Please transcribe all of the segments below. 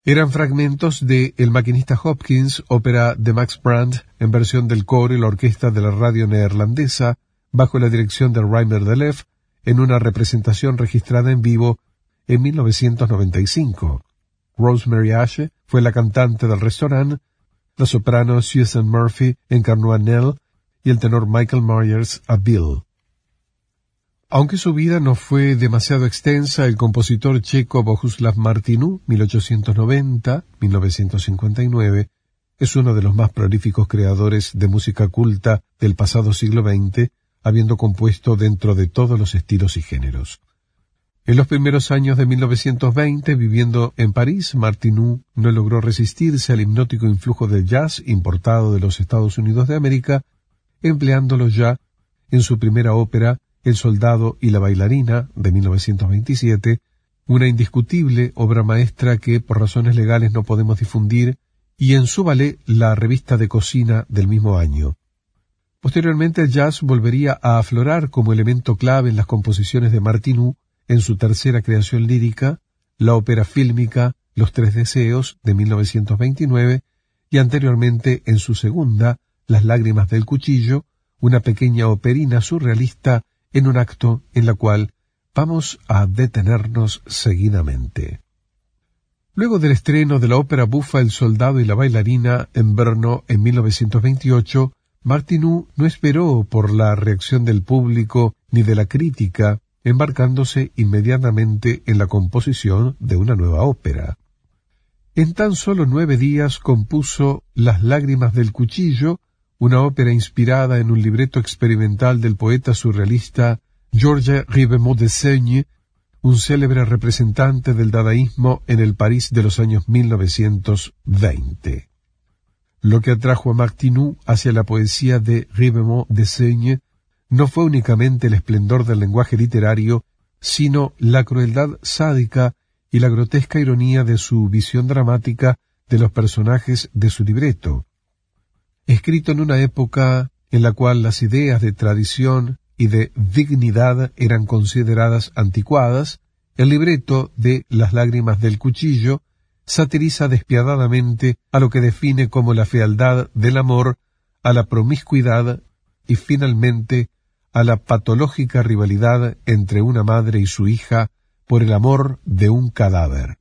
Eran fragmentos de El maquinista Hopkins, ópera de Max Brandt, en versión del coro y la orquesta de la radio neerlandesa, bajo la dirección de Reimer de Leef, en una representación registrada en vivo en 1995. Rosemary Ashe fue la cantante del restaurante, la soprano Susan Murphy encarnó a Nell y el tenor Michael Myers a Bill. Aunque su vida no fue demasiado extensa, el compositor checo Bohuslav Martinů, 1890-1959, es uno de los más prolíficos creadores de música culta del pasado siglo XX, habiendo compuesto dentro de todos los estilos y géneros. En los primeros años de 1920, viviendo en París, Martinů no logró resistirse al hipnótico influjo del jazz importado de los Estados Unidos de América, empleándolo ya en su primera ópera, El soldado y la bailarina, de 1927, una indiscutible obra maestra que, por razones legales, no podemos difundir, y en su ballet, La revista de cocina, del mismo año. Posteriormente, el jazz volvería a aflorar como elemento clave en las composiciones de Martinů, en su tercera creación lírica, la ópera fílmica Los Tres Deseos, de 1929, y anteriormente en su segunda, Las lágrimas del cuchillo, una pequeña operina surrealista en un acto en la cual vamos a detenernos seguidamente. Luego del estreno de la ópera bufa El soldado y la bailarina en Brno en 1928, Martinů no esperó por la reacción del público ni de la crítica, embarcándose inmediatamente en la composición de una nueva ópera. En tan solo 9 días compuso Las lágrimas del cuchillo, una ópera inspirada en un libreto experimental del poeta surrealista Georges Ribemont de Seigne, un célebre representante del dadaísmo en el París de los años 1920. Lo que atrajo a Martinů hacia la poesía de Ribemont de Seigne no fue únicamente el esplendor del lenguaje literario, sino la crueldad sádica y la grotesca ironía de su visión dramática de los personajes de su libreto. Escrito en una época en la cual las ideas de tradición y de dignidad eran consideradas anticuadas, el libreto de Las lágrimas del cuchillo satiriza despiadadamente a lo que define como la fealdad del amor, a la promiscuidad y finalmente a la patológica rivalidad entre una madre y su hija por el amor de un cadáver.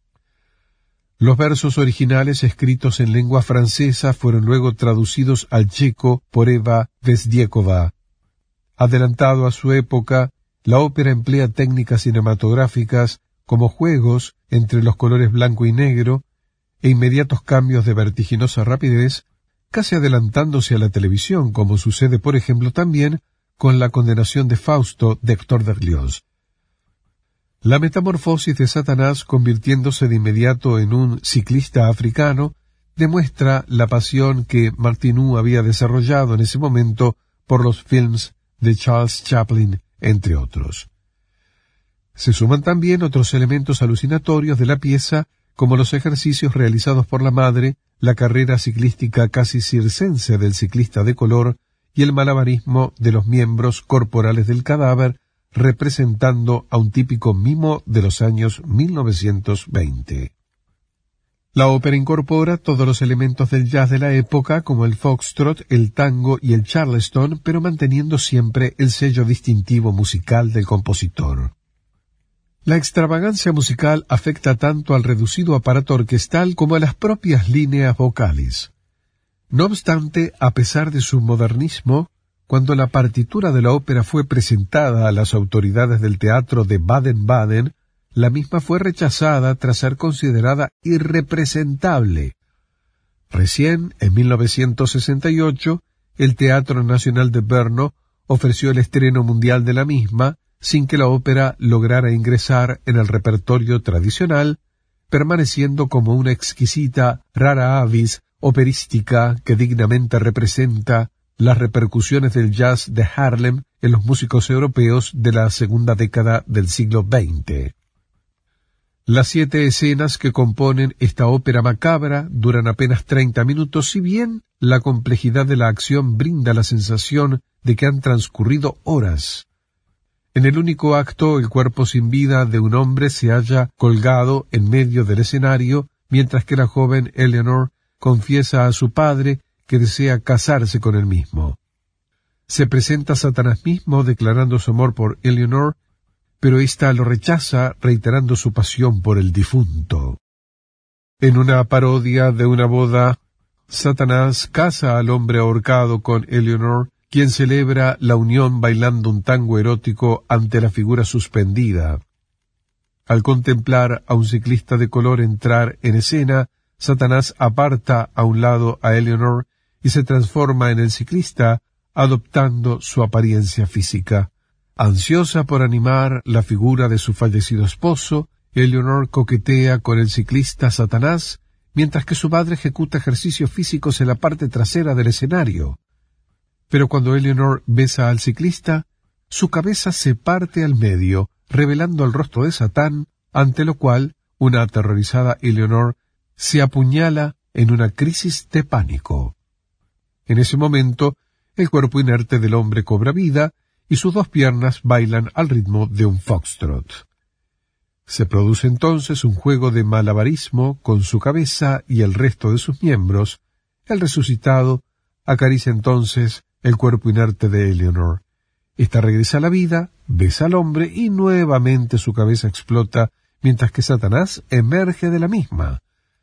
Los versos originales escritos en lengua francesa fueron luego traducidos al checo por Eva Vesdiekova. Adelantado a su época, la ópera emplea técnicas cinematográficas como juegos entre los colores blanco y negro e inmediatos cambios de vertiginosa rapidez, casi adelantándose a la televisión, como sucede por ejemplo también con La condenación de Fausto de Hector Berlioz. La metamorfosis de Satanás, convirtiéndose de inmediato en un ciclista africano, demuestra la pasión que Martinů había desarrollado en ese momento por los films de Charles Chaplin, entre otros. Se suman también otros elementos alucinatorios de la pieza, como los ejercicios realizados por la madre, la carrera ciclística casi circense del ciclista de color y el malabarismo de los miembros corporales del cadáver, representando a un típico mimo de los años 1920. La ópera incorpora todos los elementos del jazz de la época, como el foxtrot, el tango y el charleston, pero manteniendo siempre el sello distintivo musical del compositor. La extravagancia musical afecta tanto al reducido aparato orquestal como a las propias líneas vocales. No obstante, a pesar de su modernismo, cuando la partitura de la ópera fue presentada a las autoridades del teatro de Baden-Baden, la misma fue rechazada tras ser considerada irrepresentable. Recién, en 1968, el Teatro Nacional de Brno ofreció el estreno mundial de la misma, sin que la ópera lograra ingresar en el repertorio tradicional, permaneciendo como una exquisita rara avis operística que dignamente representa las repercusiones del jazz de Harlem en los músicos europeos de la segunda década del siglo XX. Las 7 escenas que componen esta ópera macabra duran apenas 30 minutos, si bien la complejidad de la acción brinda la sensación de que han transcurrido horas. En el único acto, el cuerpo sin vida de un hombre se halla colgado en medio del escenario mientras que la joven Eleanor confiesa a su padre que desea casarse con él mismo. Se presenta Satanás mismo declarando su amor por Eleanor, pero ésta lo rechaza reiterando su pasión por el difunto. En una parodia de una boda, Satanás casa al hombre ahorcado con Eleanor, quien celebra la unión bailando un tango erótico ante la figura suspendida. Al contemplar a un ciclista de color entrar en escena, Satanás aparta a un lado a Eleanor y se transforma en el ciclista, adoptando su apariencia física. Ansiosa por animar la figura de su fallecido esposo, Eleanor coquetea con el ciclista Satanás, mientras que su madre ejecuta ejercicios físicos en la parte trasera del escenario. Pero cuando Eleanor besa al ciclista, su cabeza se parte al medio, revelando el rostro de Satán, ante lo cual una aterrorizada Eleanor se apuñala en una crisis de pánico. En ese momento, el cuerpo inerte del hombre cobra vida y sus dos piernas bailan al ritmo de un foxtrot. Se produce entonces un juego de malabarismo con su cabeza y el resto de sus miembros. El resucitado acaricia entonces el cuerpo inerte de Eleanor. Esta regresa a la vida, besa al hombre y nuevamente su cabeza explota mientras que Satanás emerge de la misma.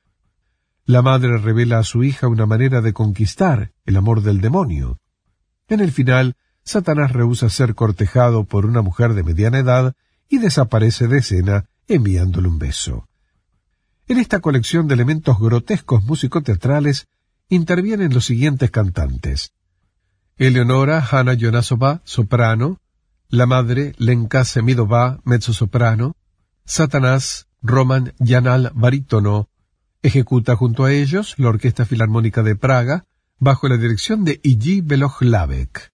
La madre revela a su hija una manera de conquistar el amor del demonio. En el final, Satanás rehúsa ser cortejado por una mujer de mediana edad y desaparece de escena enviándole un beso. En esta colección de elementos grotescos musicoteatrales intervienen los siguientes cantantes: Eleonora Hanna Jonasova, soprano; la madre Lenka Semidova, mezzosoprano; Satanás Roman Janal, barítono. Ejecuta junto a ellos la Orquesta Filarmónica de Praga, bajo la dirección de Iji Belojlavek.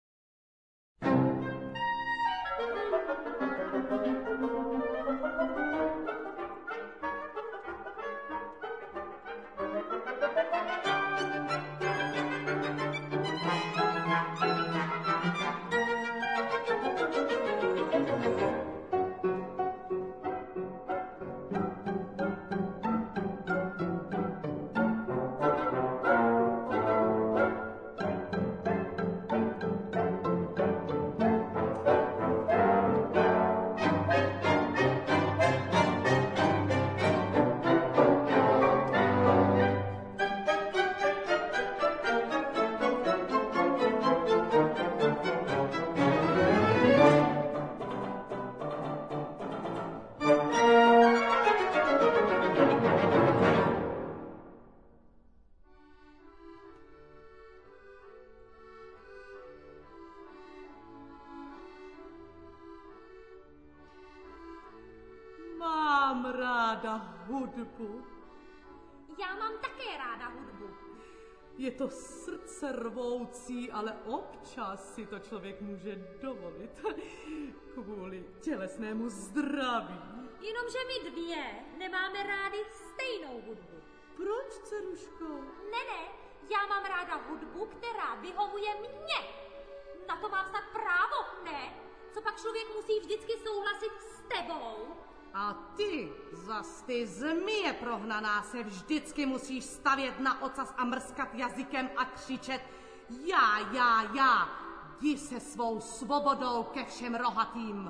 Mám ráda hudbu. Já mám také ráda hudbu. Je to srdcervoucí, ale občas si to člověk může dovolit kvůli tělesnému zdraví. Jenomže my dvě nemáme rádi stejnou hudbu. Proč, dceruško? Ne, já mám ráda hudbu, která vyhovuje mně. Na to mám snad právo, ne? Co pak člověk musí vždycky souhlasit s tebou? A ty, zas ty zmije prohnaná, se vždycky musíš stavět na ocas a mrskat jazykem a křičet já, jdi se svou svobodou ke všem rohatým.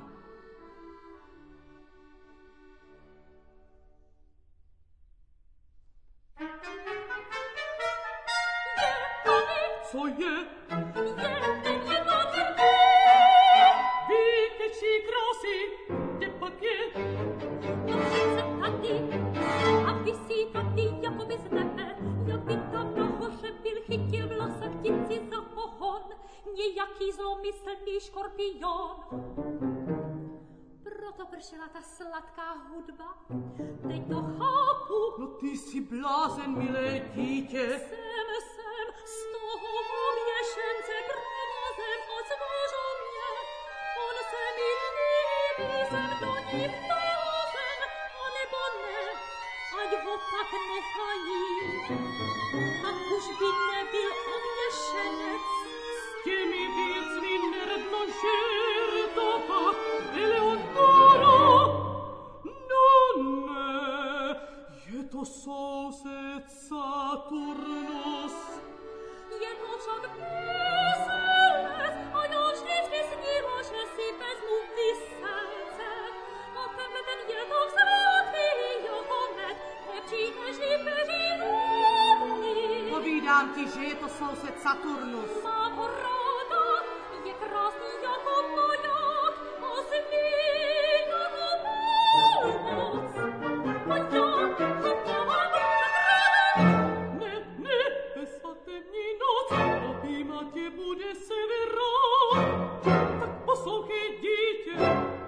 Co je? Je ten jednotný. Výtečí krásy, de papier. Nořice tady a visí tady jako by z nebe. Jak by tam nahoře byl, chytil v lose ptici za pohon. Nějaký zlomyslný škorpion. Proto pršela ta sladká hudba. Teď to chápu. No ty jsi blázen, milé dítě. Jsem z toho oběšence provozem odzvážo mě. On se mi líbí, jsem do nich vtázen, anebo ne, ať ho tak nechají. A už by nebyl oběšenec. S těmi věcmi neradno žertovat, Eleonora. No ne, je to soused Saturnus. Je to však veselé, a ja vždycky sníva, že si vezmu vyselce. A tebe ten je to zlatý jako med, lepší nežli beží vodní. Povídám ti, že je to soused Saturnus. Mám ho ráda, je krásný jako maják, a zlý jako půlnoc. A já mám Ne, ve svatební noc objímat tě bude Severán. Tak poslouchej, dítě.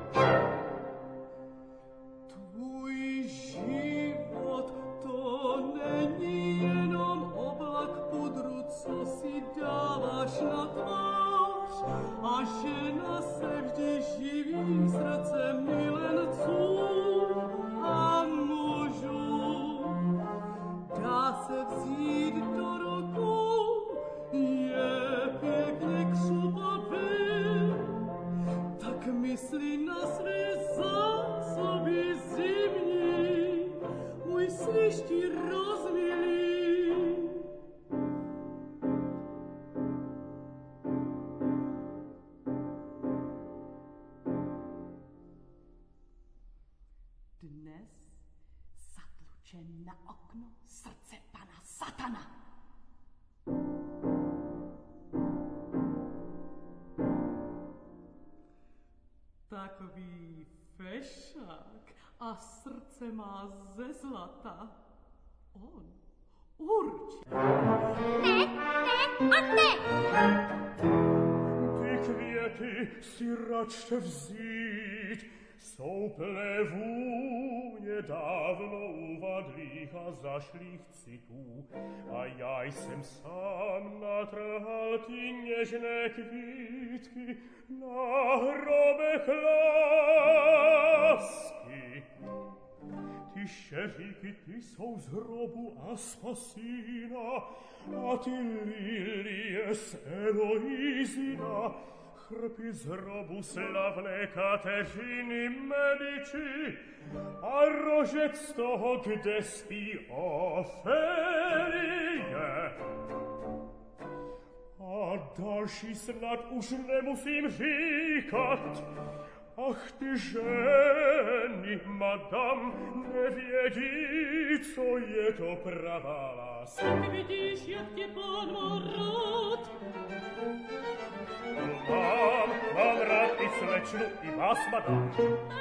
Tvůj život to není jenom oblak pudru, co si dáváš na tvář. A žena se vždy živí srdcem milenců a mužů. Dá se vzít do rukou, je pěkně křupavé, tak myslí na své zásoby zimní, můj slišti rozmilý. Dnes zatlučen na okno srdce pana Satana. Takový fešák a srdce má ze zlata. On určitě. Ne a ne! Ty květy si račte vzít, jsou plné vůně dávno uvadlých a zašlých citů. A já jsem sám natrhal ty něžné kvítky na hrobech lásky. Ty šeříky, ty jsou z hrobu Aspasína, a ty lilie z Eloízina, chrpy z hrobu slavné Kateřiny Medici, a rožec z toho, kde spí Ofélie. A další snad už nemusím říkat. Ach, ty ženy, madam, nevědí, co je to pravá láska. Ty vidíš, jak tě pán má rád. Mám rád i slečnu, i vás, madam.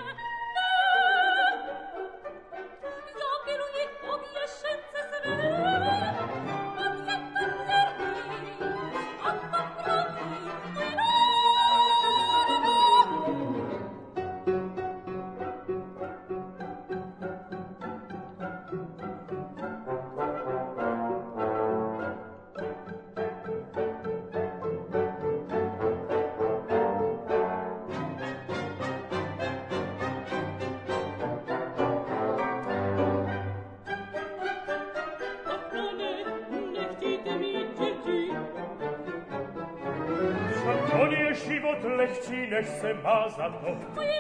Já miluji oběšence své, a je to věrný, a to pravý můj rád. Život lehčí, než se má za to.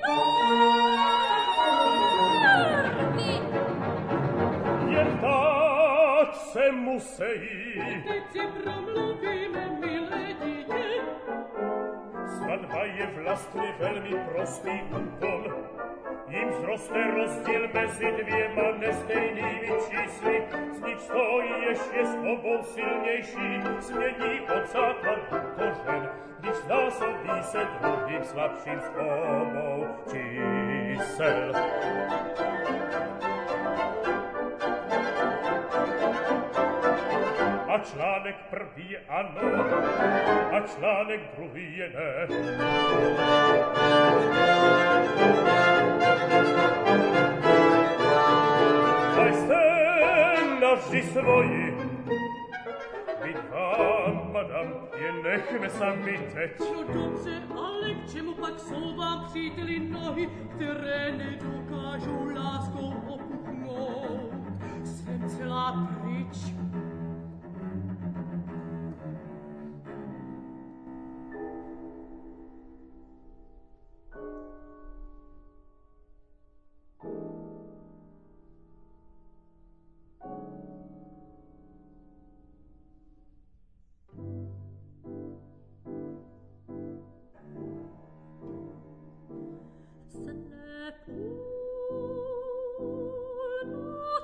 Jen tak se musejí. Teď si promluvíme, milé dítě. Svatba je vlastně velmi prostý úkon. Jim zroste rozdíl mezi dvěma nestejnými čísly, z nich stojí ještě s obou silnější, změní odsad a kořen, když zásobí se druhým slabším z obou čísel. A článek prvý je ano, a článek druhý je ne. A jste navždy svoji. Vy vám, madam, je nechme sami teď. No dobře, ale k čemu pak jsou vám příteli nohy, které nedokážou láskou opuknout? Jsem celá pryč.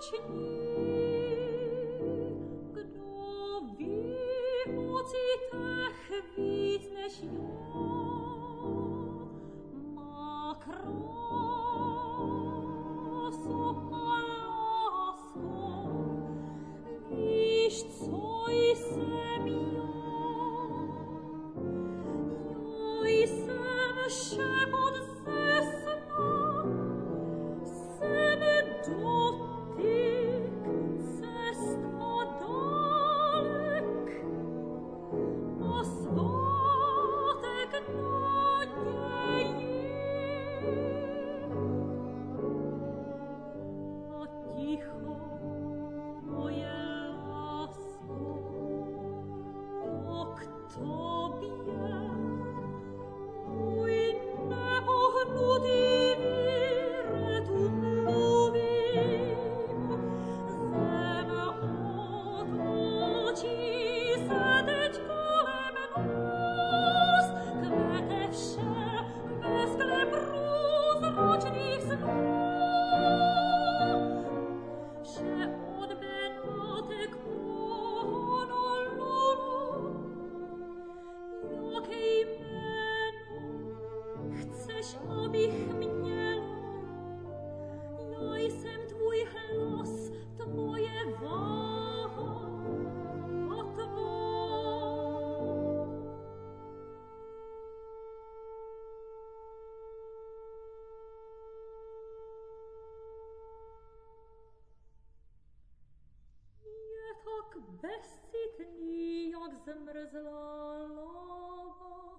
bezcitný, jak zmrzlá láva.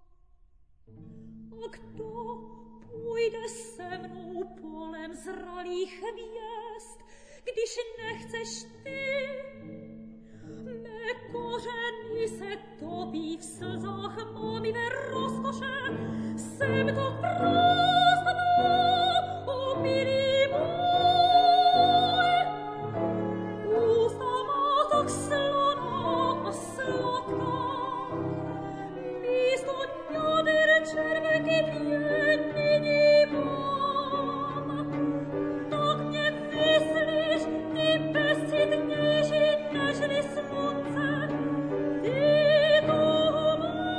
A kdo půjde se mnou polem zralých hvězd, když nechceš ty? Mé kořeny se topí v slzách mamivé rozkoše, jsem to prázdná, o milý můj. Ústa má tak slaná a sladká, místo jader červeky dvě nyní mám. Tak mě vyslíš, ty bezcitnější nežli slunce, ty toho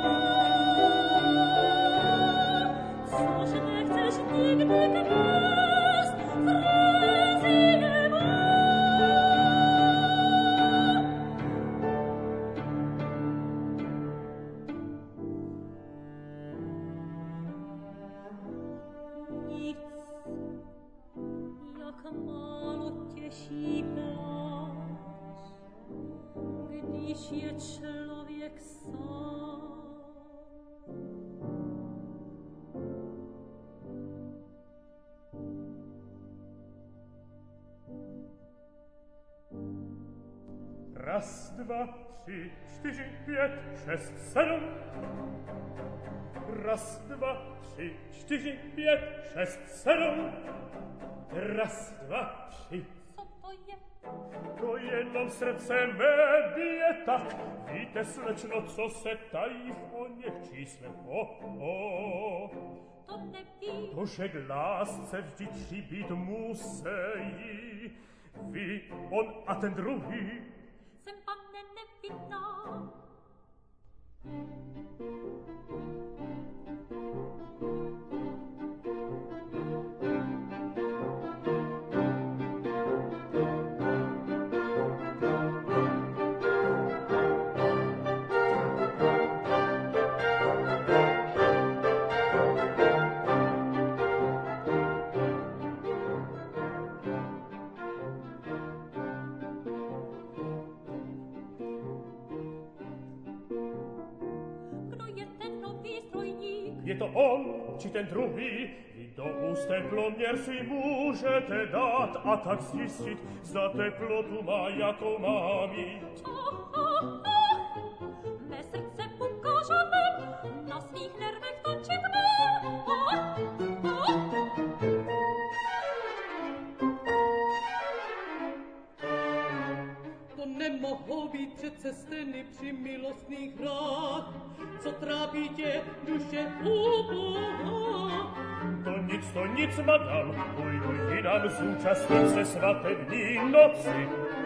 mám. Což nechceš nikdy krást, frenzy je mám. Nic, jak málo těší pláč, když je člověk sám. Raz, dva, tři, čtyři, pět, šest, sedm. Raz, dva, tři, čtyři, pět, šest, sedm. Raz, dva, tři. Co to je? To jenom srdce mé bije tak. Víte, slečno, co se tají v oněch číslech? To neví. To, že k lásce vždy přibít musejí. Vy, on a ten druhý. Jsem, pane, nevinná. Kdo je ten nový strojník? Je to on, či ten druhý? Vy do úst teploměr si můžete dát a tak zjistit, zda teplotu má, jako má mít. Mé srdce ukážeme, na svých nervech točit má. To nemohou být přece steny při milostných hrách, co trápí tě duše ubohá. To nic, madam, půjdu jinam zúčastnit se svatební noci.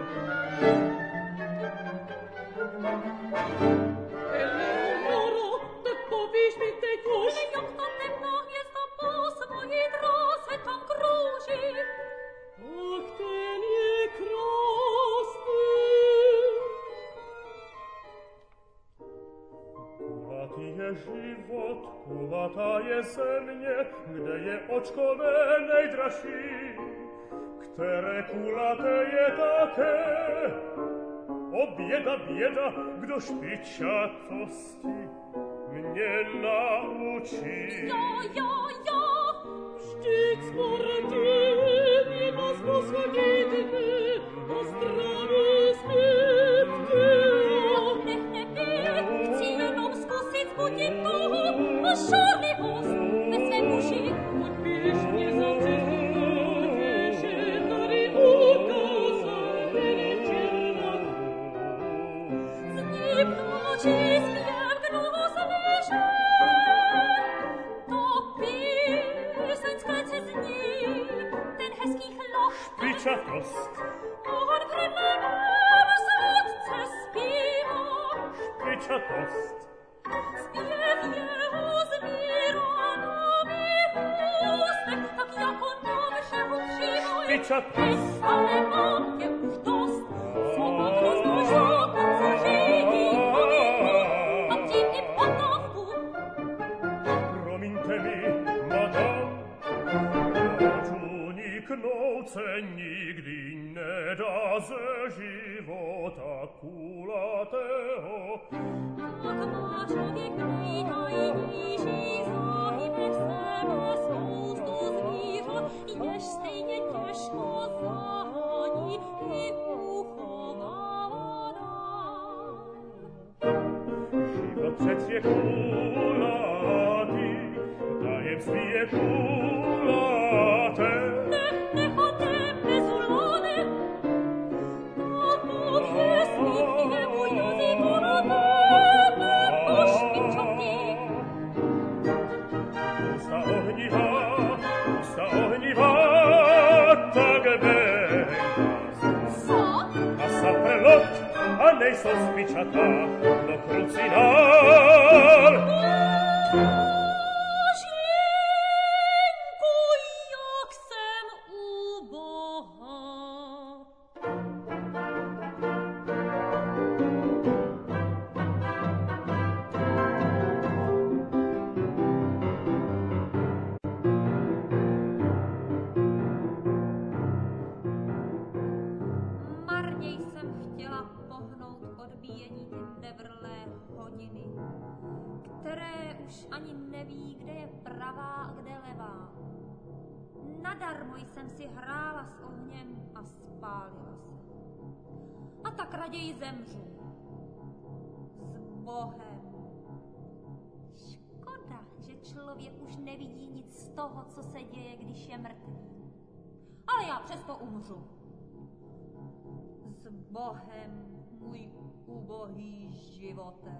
Eleonoro, tak povíš mi teď už, jak ta temná hvězda po svojí dráze tam krouží. Ach, ten je krásný. Kulatý je život, kulatá je země, kde je očkové nejdražší, které kulaté je také. O běda, běda, kdo špičatosti mě naučí. Ja, vždyť smrtelně nás posvadíme, a zdraví smrtě. Chci jenom zkusit zbudit toho a žárlivost ve svém uši. Pojď běžně za cestou, že tady ukázal veličina. Zní pláčí zpěv, kdo ho slyší. To píseňské zní, ten hezký chlap. Špičatost. On krnevém srdce zpívá. Špičatost. Zpěv jeho zbírá nový ústek, tak jako nám všeho přijmuje. Špičatost. Ale mám je už dost, svobodnost duša podsažení povinnu a tím i potávku. Promiňte mi, madam, proč uniknout se nikdy nedá ze života kulatého. Tak má člověk nejtajnější záhyby v sebe spoustu zvířat, jež stejně těžko zahání i uchovává dál. Život přec je kulatý, tajemství je kulaté. Nechoďte mezulony, a pověstí jeho jazyku rodéme pošpičatý. Ústa ohnivá, tak Co? a saprlot, a nejsou zbičatá, do krucinál. Božínku, jak jsem ubohá. Marně jsem chtěla pohnout k odbíjení ty nevrlé hodiny, které už ani neví, kde je pravá a kde levá. Nadarmo jsem si hrála s ohněm a spálila se. A tak raději zemřu. S Bohem. Škoda, že člověk už nevidí nic z toho, co se děje, když je mrtvý. Ale já přesto umřu. S Bohem, můj ubohý živote.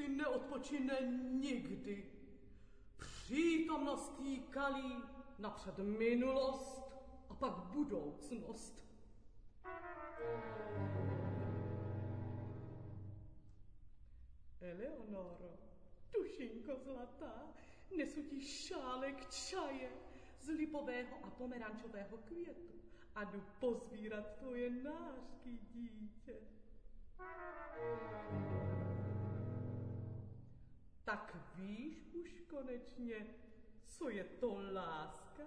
si neodpočine nikdy. Přítomnost jí kalí napřed minulost a pak budoucnost. Eleonoro, dušinko zlatá, nesu ti šálek čaje z lipového a pomerančového květu a jdu pozbírat tvoje nářky, dítě. Tak víš už konečně, co je to láska?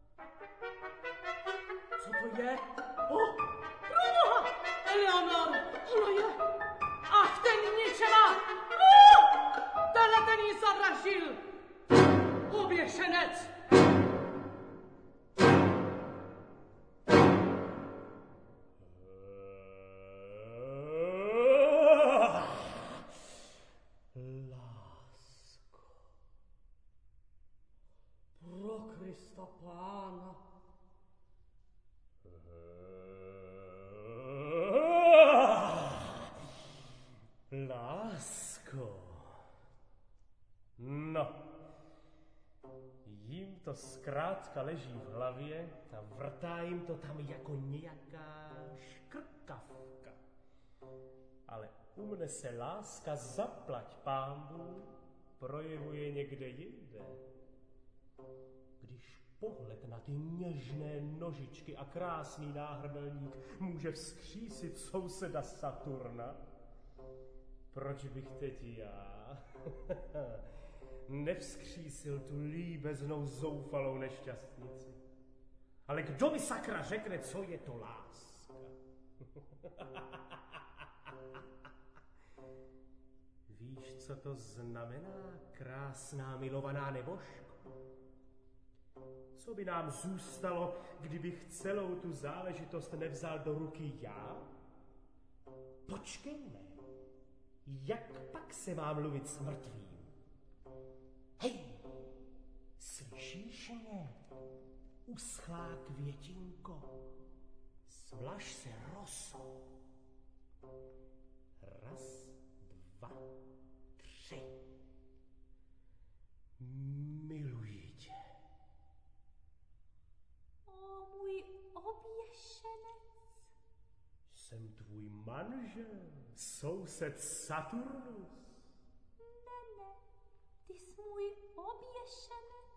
Co to je? Průnoha! Eleonor, ono je! Ach, ten ničela! Tenhle ten jí zavraždil! Oběšenec! Krista Pána. Lásko. No, jim to zkrátka leží v hlavě a vrtá jim to tam jako nějaká škrkavka. Ale u mne se láska, zaplať pánbůh, projevuje někde jinde. Když pohled na ty něžné nožičky a krásný náhrdelník může vzkřísit souseda Saturna, proč bych teď já nevzkřísil tu líbeznou zoufalou nešťastnici? Ale kdo mi sakra řekne, co je to láska? Víš, co to znamená, krásná milovaná nebožko? Co by nám zůstalo, kdybych celou tu záležitost nevzal do ruky já? Počkejme, jak pak se mám mluvit s mrtvým? Hej, slyšíš mě, uschlá květinko? Svlaž se rosou. Raz, dva, tři. Miluji tě. O můj oběšenec. Jsem tvůj manžel, soused Saturnus. Ne, ty jsi můj oběšenec.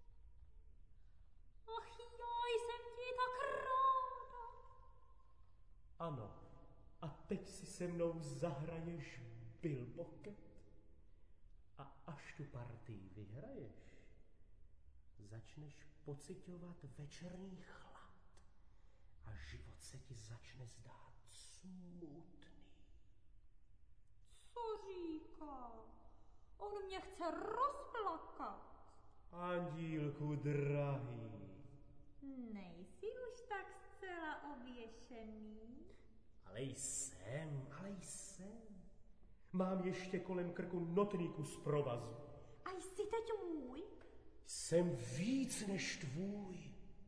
Ach, já jsem ti tak ráda. Ano, a teď si se mnou zahraješ bilboket? A až tu partii vyhraješ, začneš pociťovat večerní chlad a život se ti začne zdát smutný. Co říká? On mě chce rozplakat. Andílku drahý. Nejsi už tak zcela oběšený? Ale jsem. Mám ještě kolem krku notný kus provazu. A jsi teď můj? Jsem víc než tvůj.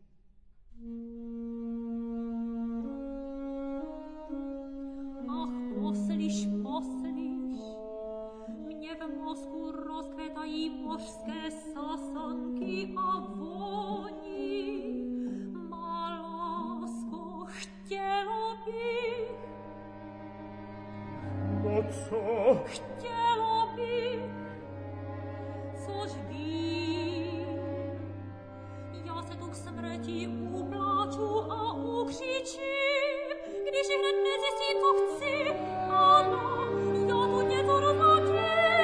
Ach, poslyš, mě v mozku rozkvětají mořské sasanky a voní. Má lásko, chtěla bych. No co? Chtěla bych, což vím. Já se tu k smrti upláču a ukřičím, když hned nezjistím, co chci. Ano, já tu něco rozhodím.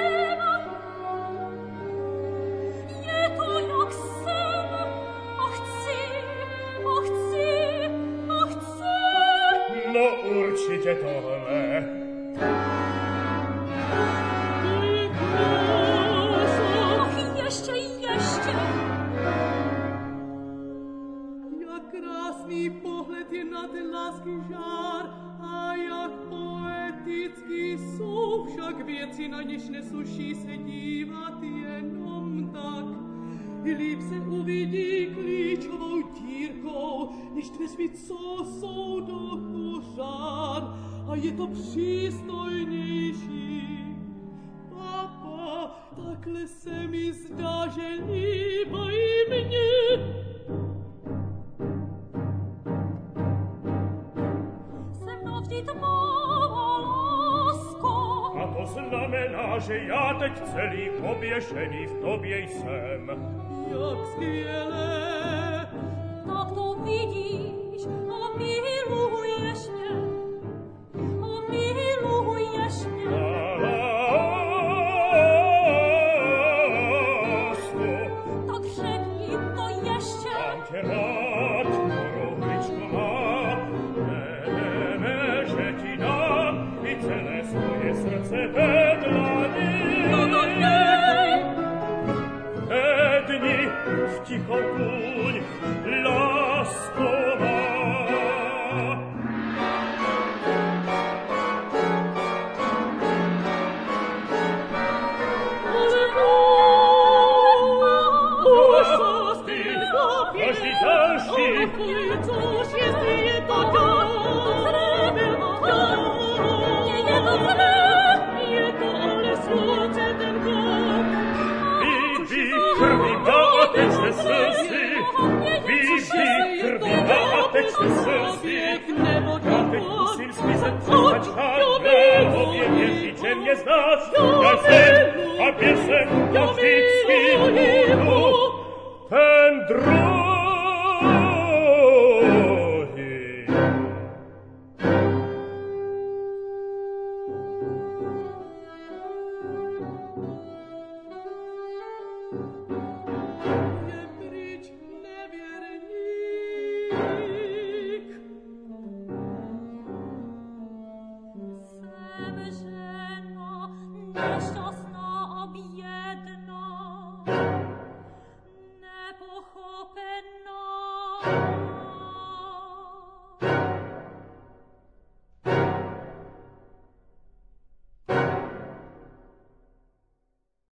Je to jak sen a chci. No určitě tohle. Ještě. Jak krásný pohled je na ten lásky žár a jak poetický jsou však věci, na něž nesluší se dívat jenom tak. Líp se uvidí klíčovou dírkou, než dveřmi, co jsou do kuřár, a je to přístojnější. Takhle se mi zdá, že líba i mně. Se mnou vždy tvá lásko. A to znamená, že já teď celý poběšený v tobě jsem. Jak skvělé. Tak to vidíš a miluješ mě. A miluješ mě. Lásko, Tak řekni to ještě. mám tě rád, korovičko má. Ne, že ti dám i celé svoje srdce ve dlani. No to nej. Dni v tichou kůň, lásko má. Každý další. Což jestli je to dám. Nie je to zlé. Je to ale slunce ten klop. Vypí krví na otečné slzy. Vypí krví na otečné slzy. Já teď musím zmizet před čárem. Obě věří, že mě znáš. Já jsem a věřem, já vždycky budu ten druhý. Je pryč nevěrník. Jsem žena nešťastná a bědná, nepochopená.